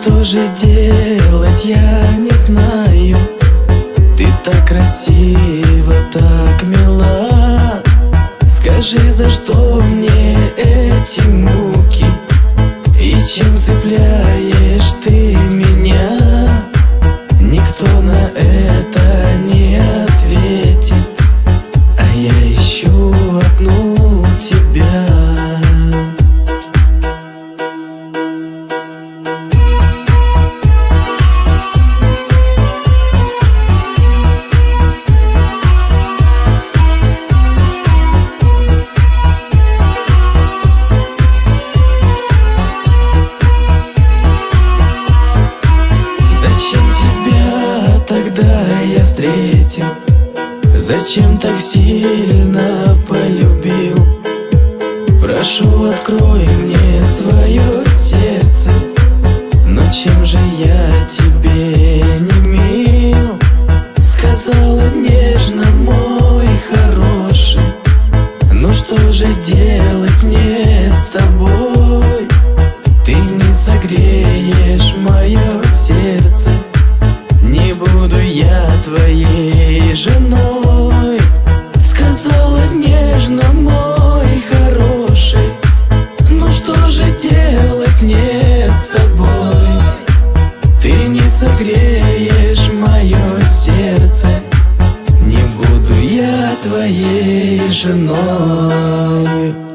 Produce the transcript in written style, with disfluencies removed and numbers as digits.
что же делать, я не знаю. Ты так красива, так мила. Скажи, за что мне эти муки? И чем цепляешь ты меня? Никто на это не ответит, а я ищу одну тебя. Зачем тебя тогда я встретил? Зачем так сильно полюбил? Прошу, открой мне свое сердце. Но чем же я тебе не мил? Сказала нежно, мой хороший. Ну что же делать мне с тобой? Ты не согреешь мое сердце. Не буду я твоей женой. Сказала нежно, мой хороший. Ну что же делать мне с тобой? Ты не согреешь мое сердце. Не буду я твоей женой.